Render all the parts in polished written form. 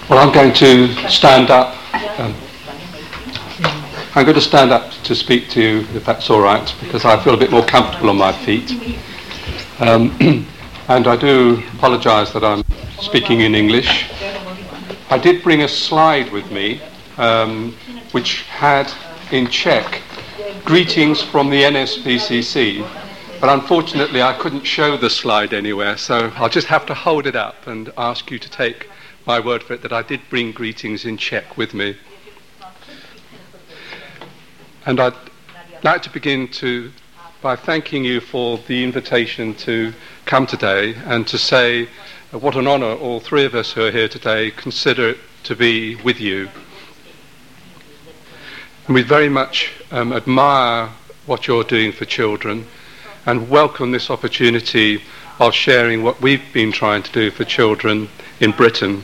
Well, I'm going to stand up. I'm going to stand up to speak to you, if that's all right, because I feel a bit more comfortable on my feet. And I do apologise that I'm speaking in English. I did bring a slide with me, which had in Czech greetings from the NSPCC, but unfortunately I couldn't show the slide anywhere, so I'll just have to hold it up and ask you to take my word for it that I did bring greetings in Czech with me. And I'd like to begin by thanking you for the invitation to come today and to say what an honour all three of us who are here today consider it to be with you. And we very much admire what you're doing for children and welcome this opportunity of sharing what we've been trying to do for children in Britain.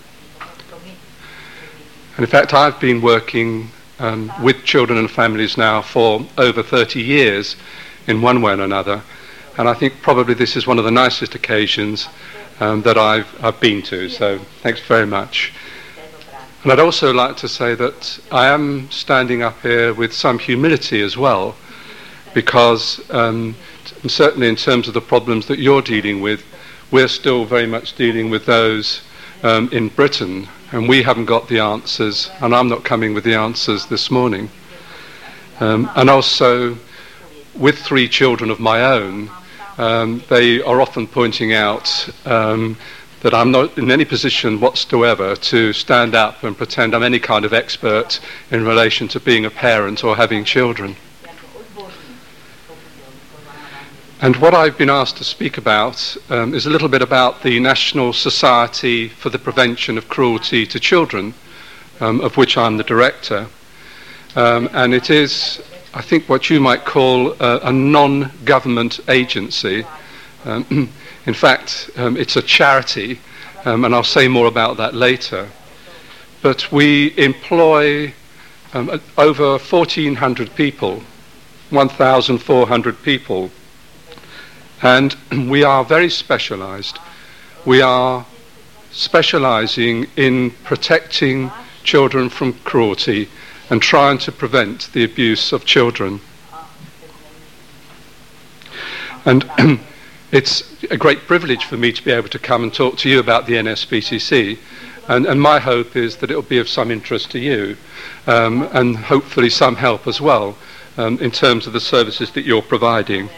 And in fact, I've been working with children and families now for over 30 years in one way or another, and I think probably this is one of the nicest occasions that I've been to, so thanks very much. And I'd also like to say that I am standing up here with some humility as well, because certainly in terms of the problems that you're dealing with, we're still very much dealing with those in Britain, and we haven't got the answers, and I'm not coming with the answers this morning. And also, with three children of my own, they are often pointing out that I'm not in any position whatsoever to stand up and pretend I'm any kind of expert in relation to being a parent or having children. And what I've been asked to speak about is a little bit about the National Society for the Prevention of Cruelty to Children, of which I'm the director. And it is, I think, what you might call a non-government agency. In fact, it's a charity, and I'll say more about that later. But we employ over 1,400 people, 1,400 people. And we are very specialised. We are specialising in protecting children from cruelty and trying to prevent the abuse of children. And it's a great privilege for me to be able to come and talk to you about the NSPCC. And my hope is that it will be of some interest to you, and hopefully some help as well in terms of the services that you're providing.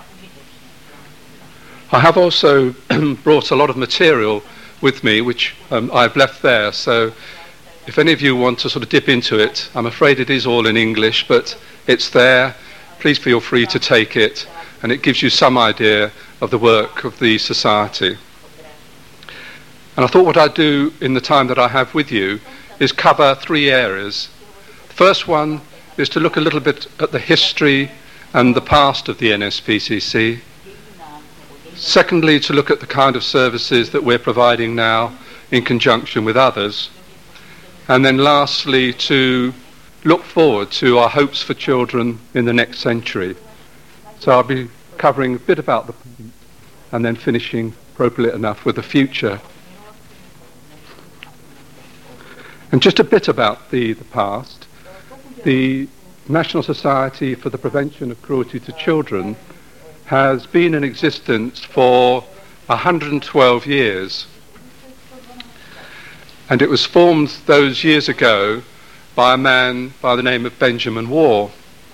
I have also brought a lot of material with me, which I've left there, so if any of you want to sort of dip into it, I'm afraid it is all in English, but it's there. Please feel free to take it, and it gives you some idea of the work of the Society. And I thought what I'd do in the time that I have with you is cover three areas. The first one is to look a little bit at the history and the past of the NSPCC. Secondly, to look at the kind of services that we're providing now in conjunction with others. And then lastly, to look forward to our hopes for children in the next century. So I'll be covering a bit about the present and then finishing, appropriate enough, with the future. And just a bit about the past. The National Society for the Prevention of Cruelty to Children has been in existence for 112 years. And it was formed those years ago by a man by the name of Benjamin Waugh.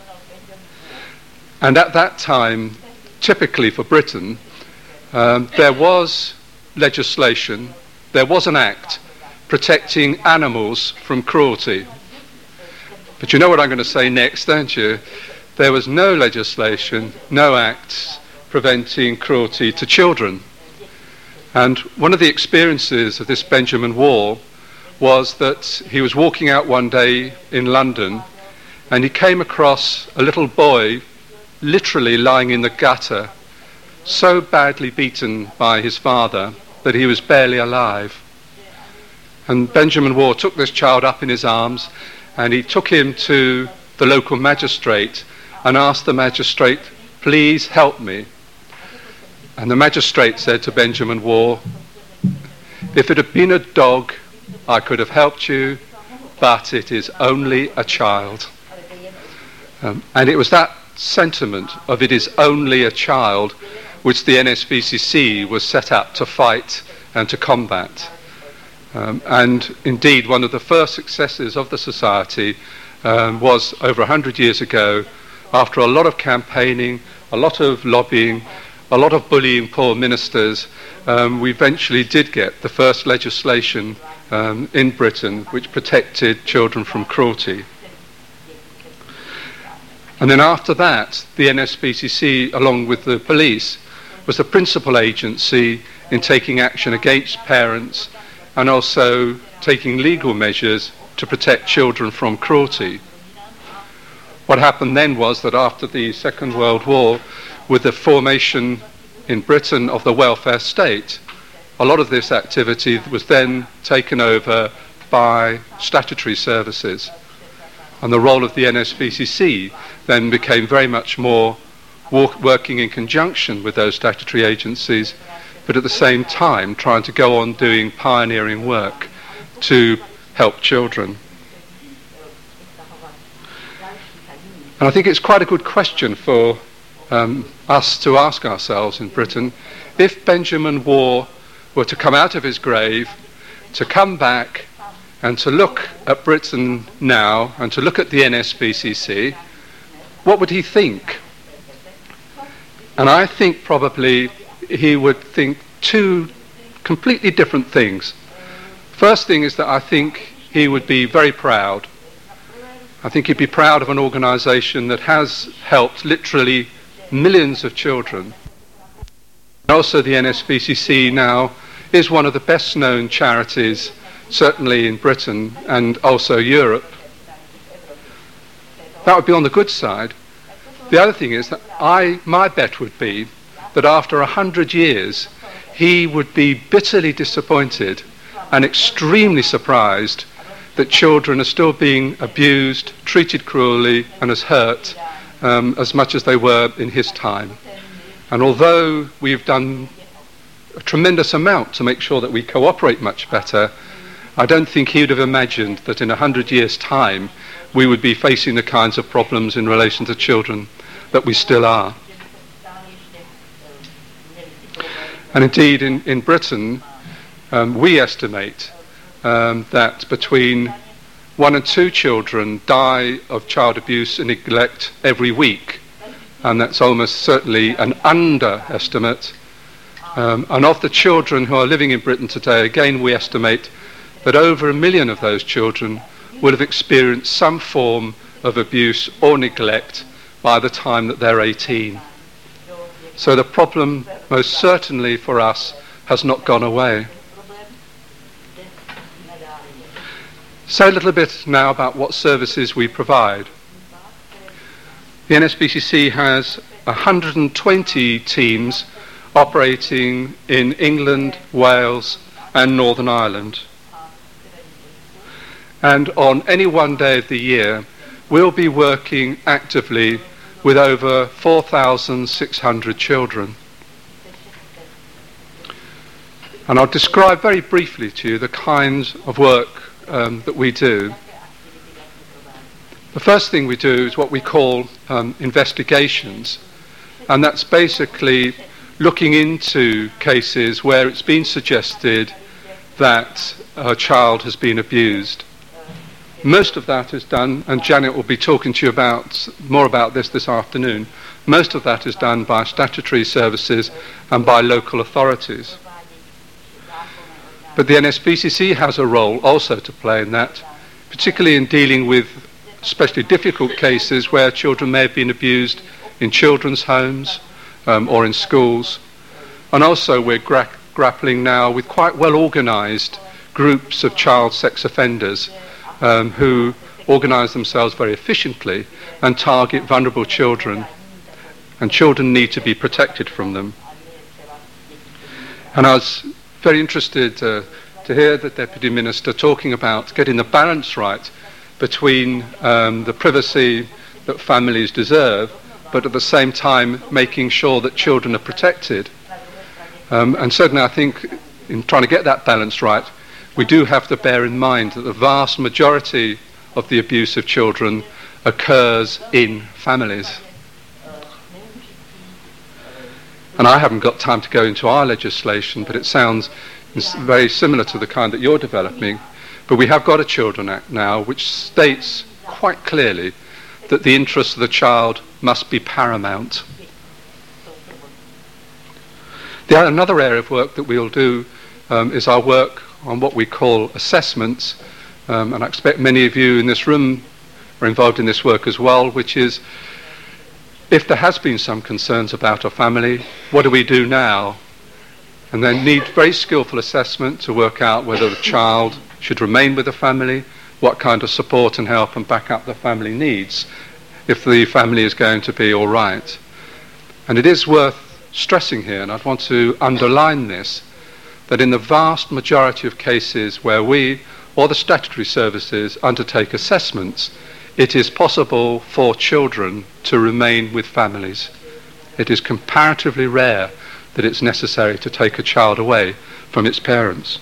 And at that time, typically for Britain, there was legislation, there was an act protecting animals from cruelty. But you know what I'm going to say next, don't you? There was no legislation, no acts preventing cruelty to children. And one of the experiences of this Benjamin Waugh was that he was walking out one day in London and he came across a little boy literally lying in the gutter, so badly beaten by his father that he was barely alive. And Benjamin Waugh took this child up in his arms and he took him to the local magistrate and asked the magistrate, "Please help me." And the magistrate said to Benjamin Waugh, "If it had been a dog, I could have helped you, but it is only a child. And it was that sentiment of it is only a child which the NSPCC was set up to fight and to combat. And indeed, one of the first successes of the Society was over 100 years ago, after a lot of campaigning, a lot of lobbying, a lot of bullying poor ministers, we eventually did get the first legislation in Britain which protected children from cruelty. And then after that, the NSPCC, along with the police, was the principal agency in taking action against parents and also taking legal measures to protect children from cruelty. What happened then was that after the Second World War, with the formation in Britain of the welfare state, a lot of this activity was then taken over by statutory services. And the role of the NSPCC then became very much more working in conjunction with those statutory agencies, but at the same time trying to go on doing pioneering work to help children. And I think it's quite a good question for us to ask ourselves in Britain, if Benjamin Waugh were to come out of his grave, to come back and to look at Britain now and to look at the NSPCC, what would he think? And I think probably he would think two completely different things. First thing is that I think he would be very proud. I think he'd be proud of an organisation that has helped literally millions of children. Also, the NSPCC now is one of the best known charities, certainly in Britain and also Europe. That would be on the good side. The other thing is that my bet would be that after 100 years, he would be bitterly disappointed and extremely surprised that children are still being abused, treated cruelly, and as hurt as much as they were in his time. And although we've done a tremendous amount to make sure that we cooperate much better, I don't think he would have imagined that in 100 years' time we would be facing the kinds of problems in relation to children that we still are. And indeed, in Britain, we estimate that between 1 and 2 children die of child abuse and neglect every week, and that's almost certainly an underestimate. And of the children who are living in Britain today, again we estimate that over 1 million of those children will have experienced some form of abuse or neglect by the time that they're 18. So the problem, most certainly for us, has not gone away. Say a little bit now about what services we provide. The NSPCC has 120 teams operating in England, Wales and Northern Ireland. And on any one day of the year, we'll be working actively with over 4,600 children. And I'll describe very briefly to you the kinds of work that we do. The first thing we do is what we call investigations, and that's basically looking into cases where it's been suggested that a child has been abused. Most of that is done, and Janet will be talking to you more about this afternoon. Most of that is done by statutory services and by local authorities. But the NSPCC has a role also to play in that, particularly in dealing with especially difficult cases where children may have been abused in children's homes or in schools. And also we're grappling now with quite well organised groups of child sex offenders who organise themselves very efficiently and target vulnerable children. And children need to be protected from them. And I was very interested to hear the Deputy Minister talking about getting the balance right between the privacy that families deserve, but at the same time making sure that children are protected. And certainly I think in trying to get that balance right, we do have to bear in mind that the vast majority of the abuse of children occurs in families. And I haven't got time to go into our legislation, but it sounds very similar to the kind that you're developing. But we have got a Children Act now which states quite clearly that the interests of the child must be paramount. Another area of work that we'll do is our work on what we call assessments, and I expect many of you in this room are involved in this work as well, which is, if there has been some concerns about a family, what do we do now? And they need very skillful assessment to work out whether the child should remain with the family, what kind of support and help and backup the family needs, if the family is going to be all right. And it is worth stressing here, and I'd want to underline this, that in the vast majority of cases where we or the statutory services undertake assessments, it is possible for children to remain with families. It is comparatively rare that it's necessary to take a child away from its parents.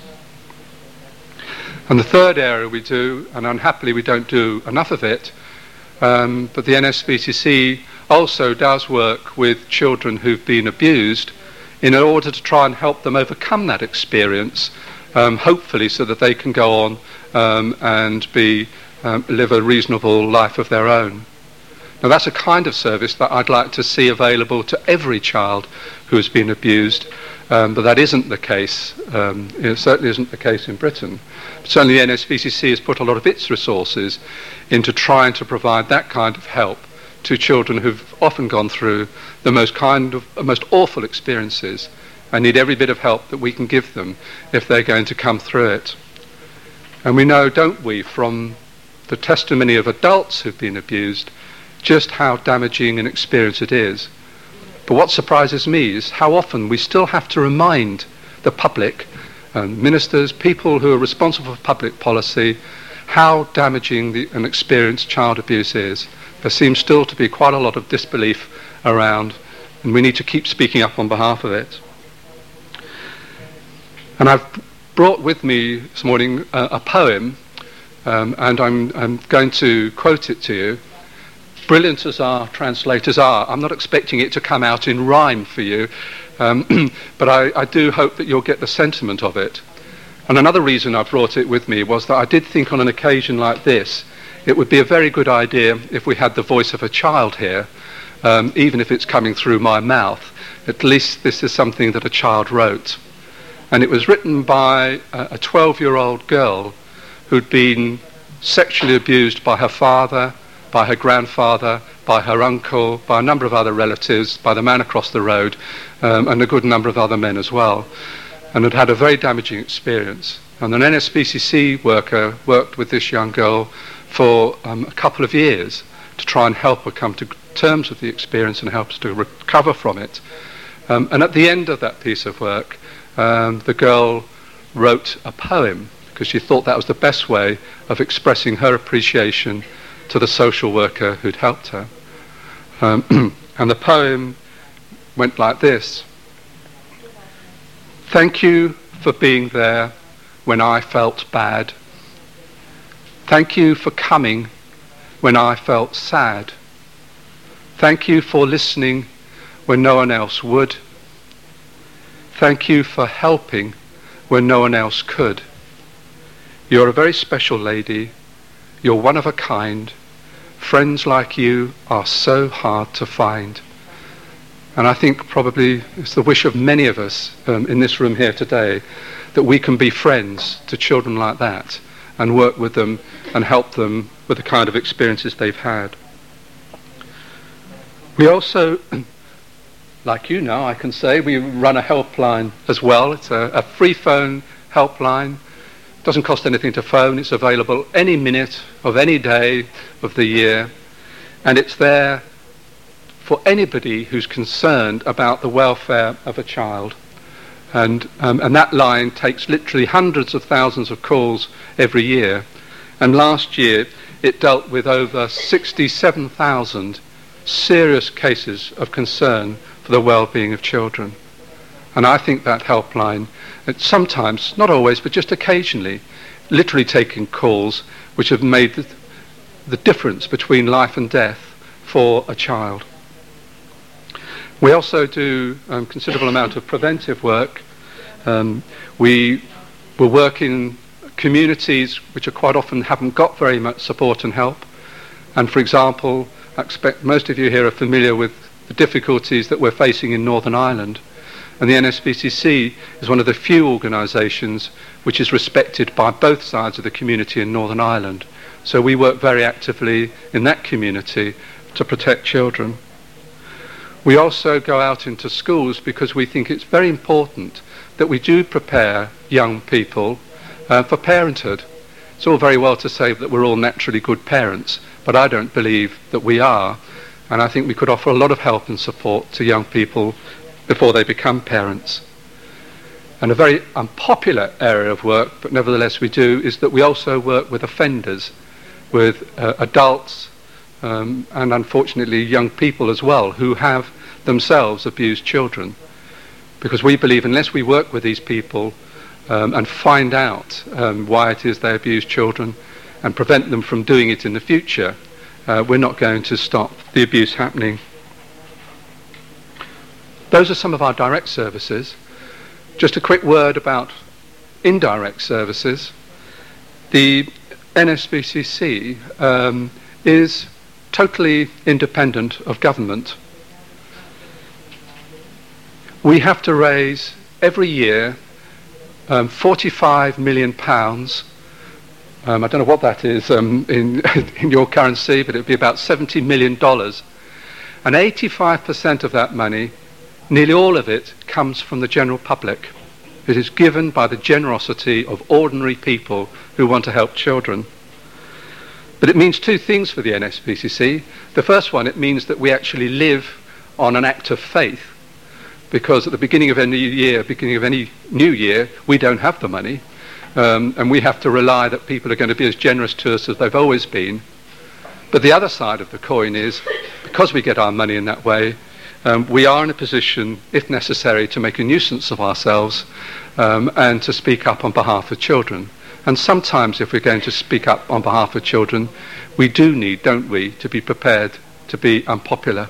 And the third area we do, and unhappily we don't do enough of it, but the NSVCC also does work with children who've been abused in order to try and help them overcome that experience, hopefully so that they can go on and live a reasonable life of their own. Now that's a kind of service that I'd like to see available to every child who has been abused, but that isn't the case. It certainly isn't the case in Britain. Certainly the NSVCC has put a lot of its resources into trying to provide that kind of help to children who've often gone through the most awful experiences and need every bit of help that we can give them if they're going to come through it. And we know, don't we, from the testimony of adults who've been abused, just how damaging an experience it is. But what surprises me is how often we still have to remind the public, ministers, people who are responsible for public policy, how damaging an experienced child abuse is. There seems still to be quite a lot of disbelief around, and we need to keep speaking up on behalf of it. And I've brought with me this morning a poem, and I'm going to quote it to you. Brilliant as our translators are, I'm not expecting it to come out in rhyme for you, but I do hope that you'll get the sentiment of it. And another reason I brought it with me was that I did think on an occasion like this, it would be a very good idea if we had the voice of a child here, even if it's coming through my mouth. At least this is something that a child wrote. And it was written by a 12-year-old girl who'd been sexually abused by her father, by her grandfather, by her uncle, by a number of other relatives, by the man across the road, and a good number of other men as well, and had had a very damaging experience. And an NSVCC worker worked with this young girl for a couple of years to try and help her come to terms with the experience and help her to recover from it. And at the end of that piece of work, the girl wrote a poem because she thought that was the best way of expressing her appreciation to the social worker who'd helped her. And the poem went like this: "Thank you for being there when I felt bad. Thank you for coming when I felt sad. Thank you for listening when no one else would. Thank you for helping when no one else could. You're a very special lady. You're one of a kind. Friends like you are so hard to find." And I think probably it's the wish of many of us in this room here today that we can be friends to children like that and work with them and help them with the kind of experiences they've had. We also, like you know, I can say, we run a helpline as well. It's a free phone helpline. It doesn't cost anything to phone. It's available any minute of any day of the year. And it's there for anybody who's concerned about the welfare of a child. And that line takes literally hundreds of thousands of calls every year. And last year it dealt with over 67,000 serious cases of concern for the well-being of children. And I think that helpline, sometimes, not always, but just occasionally, literally taking calls which have made the difference between life and death for a child. We also do a considerable amount of preventive work. We will work in communities which are quite often haven't got very much support and help. And for example, I expect most of you here are familiar with the difficulties that we're facing in Northern Ireland. And the NSPCC is one of the few organisations which is respected by both sides of the community in Northern Ireland. So we work very actively in that community to protect children. We also go out into schools because we think it's very important that we do prepare young people for parenthood. It's all very well to say that we're all naturally good parents, but I don't believe that we are. And I think we could offer a lot of help and support to young people before they become parents. And a very unpopular area of work, but nevertheless we do, is that we also work with offenders, with adults, and unfortunately young people as well, who have themselves abused children. Because we believe unless we work with these people and find out why it is they abuse children and prevent them from doing it in the future, we're not going to stop the abuse happening. Those are some of our direct services. Just a quick word about indirect services. The NSPCC is totally independent of government. We have to raise every year £45 million. I don't know what that is in your currency, but it would be about $70 million. And 85% of that money, nearly all of it, comes from the general public. It is given by the generosity of ordinary people who want to help children. But it means two things for the NSPCC. The first one, it means that we actually live on an act of faith, because at the beginning of any year, beginning of any new year, we don't have the money, and we have to rely that people are going to be as generous to us as they've always been. But the other side of the coin is, because we get our money in that way, we are in a position, if necessary, to make a nuisance of ourselves and to speak up on behalf of children. And sometimes, if we're going to speak up on behalf of children, we do need, don't we, to be prepared to be unpopular.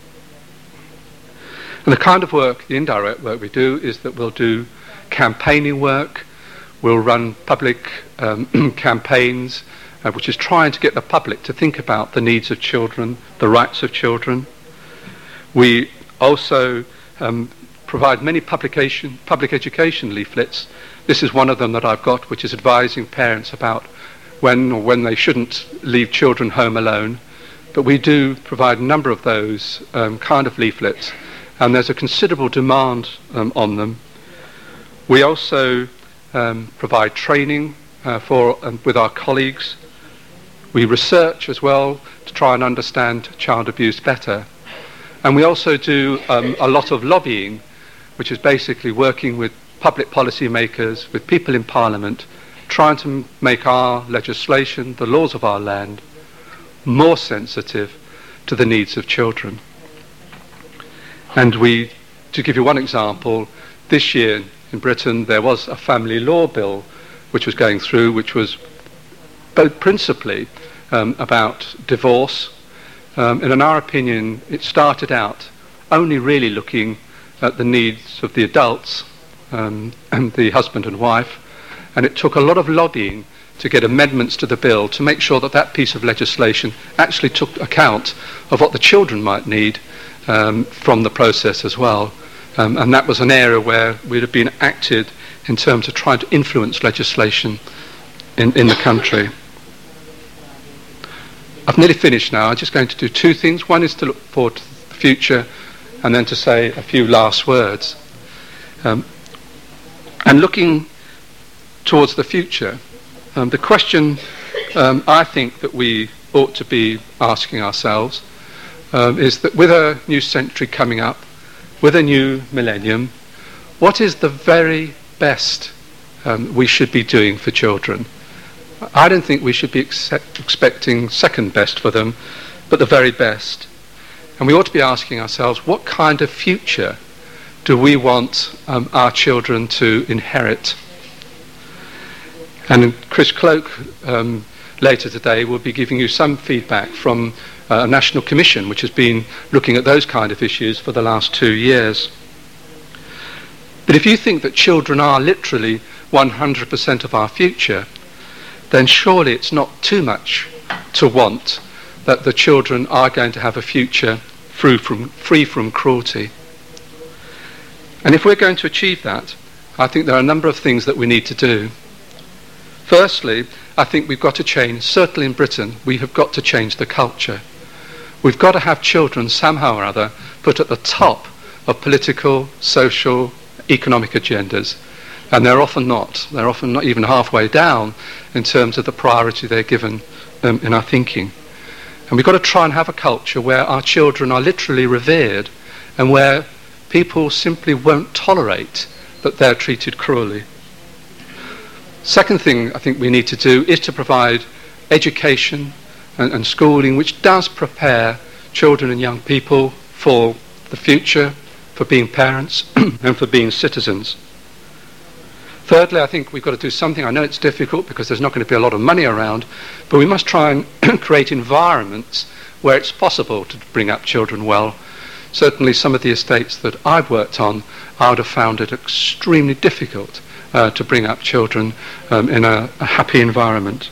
And the kind of work, the indirect work we do, is that we'll do campaigning work, we'll run public campaigns, which is trying to get the public to think about the needs of children, the rights of children. We also provide many public education leaflets. This is one of them that I've got, which is advising parents about when they shouldn't leave children home alone. But we do provide a number of those kind of leaflets, and there's a considerable demand on them. We also provide training with our colleagues. We research as well to try and understand child abuse better. And we also do a lot of lobbying, which is basically working with public policy makers, with people in Parliament, trying to make our legislation, the laws of our land, more sensitive to the needs of children. And to give you one example, this year in Britain there was a family law bill which was going through, which was both principally about divorce. In our opinion, it started out only really looking at the needs of the adults and the husband and wife, and it took a lot of lobbying to get amendments to the bill to make sure that that piece of legislation actually took account of what the children might need from the process as well. And that was an area where we'd have been acted in terms of trying to influence legislation in the country. I've nearly finished now. I'm just going to do two things. One is to look forward to the future, and then to say a few last words. And looking towards the future, the question I think that we ought to be asking ourselves is that with a new century coming up, with a new millennium, what is the very best we should be doing for children? I don't think we should be expecting second best for them, but the very best. And we ought to be asking ourselves, what kind of future do we want our children to inherit? And Chris Cloak later today will be giving you some feedback from a national commission which has been looking at those kind of issues for the last 2 years. But if you think that children are literally 100% of our future, then surely it's not too much to want that the children are going to have a future free from cruelty. And if we're going to achieve that, I think there are a number of things that we need to do. Firstly, I think we've got to change, certainly in Britain, we have got to change the culture. We've got to have children somehow or other put at the top of political, social, economic agendas. And they're often not. They're often not even halfway down in terms of the priority they're given in our thinking. And we've got to try and have a culture where our children are literally revered and where people simply won't tolerate that they're treated cruelly. Second thing I think we need to do is to provide education and schooling which does prepare children and young people for the future, for being parents and for being citizens. Thirdly, I think we've got to do something. I know it's difficult because there's not going to be a lot of money around, but we must try and create environments where it's possible to bring up children well. Certainly some of the estates that I've worked on, I would have found it extremely difficult to bring up children in a happy environment.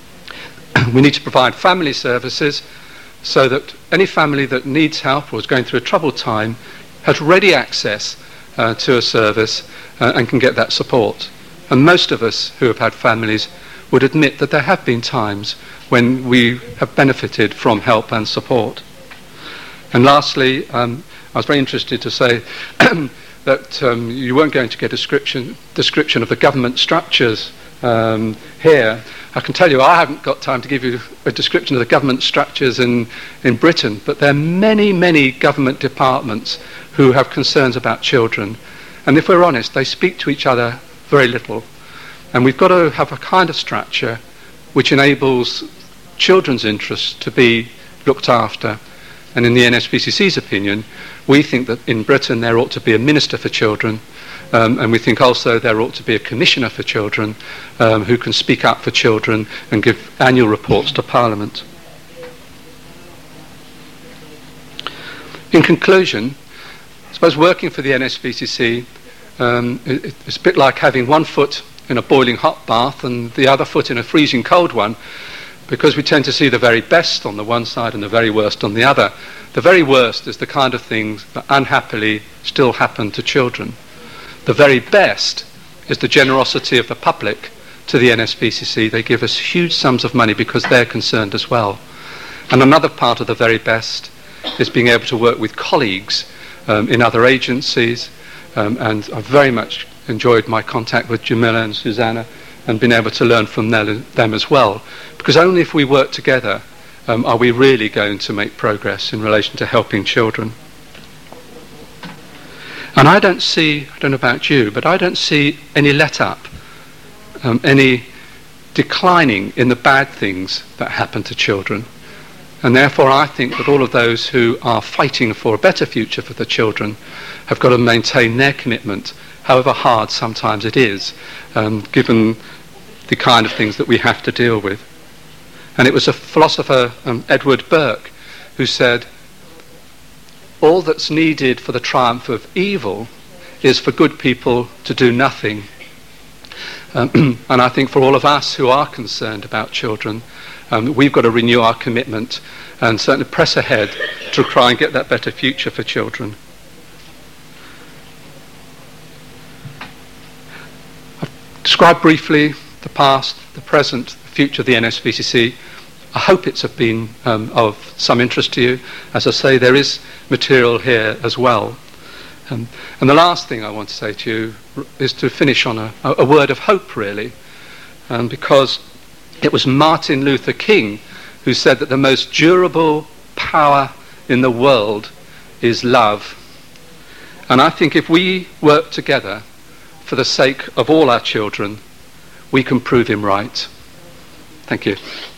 We need to provide family services so that any family that needs help or is going through a troubled time has ready access to a service and can get that support. And most of us who have had families would admit that there have been times when we have benefited from help and support. And lastly, I was very interested to say that you weren't going to get a description of the government structures here. I can tell you I haven't got time to give you a description of the government structures in Britain, but there are many, many government departments who have concerns about children. And if we're honest, they speak to each other very little. And we've got to have a kind of structure which enables children's interests to be looked after. And in the NSPCC's opinion, we think that in Britain there ought to be a Minister for Children, and we think also there ought to be a Commissioner for Children who can speak up for children and give annual reports to Parliament. In conclusion, I suppose working for the NSPCC it's a bit like having one foot in a boiling hot bath and the other foot in a freezing cold one, because we tend to see the very best on the one side and the very worst on the other. The very worst is the kind of things that unhappily still happen to children. The very best is the generosity of the public to the NSPCC. They give us huge sums of money because they're concerned as well. And another part of the very best is being able to work with colleagues in other agencies, and I've very much enjoyed my contact with Jamila and Susanna and been able to learn from them as well, because only if we work together are we really going to make progress in relation to helping children. And I don't know about you, but I don't see any let-up, any declining in the bad things that happen to children. And therefore I think that all of those who are fighting for a better future for the children have got to maintain their commitment, however hard sometimes it is, given the kind of things that we have to deal with. And it was a philosopher, Edward Burke, who said, all that's needed for the triumph of evil is for good people to do nothing. And I think for all of us who are concerned about children, we've got to renew our commitment and certainly press ahead to try and get that better future for children. I've described briefly the past, the present, the future of the NSPCC. I hope it's been of some interest to you. As I say, there is material here as well. And the last thing I want to say to you is to finish on a word of hope, really, because it was Martin Luther King who said that the most durable power in the world is love. And I think if we work together for the sake of all our children, we can prove him right. Thank you.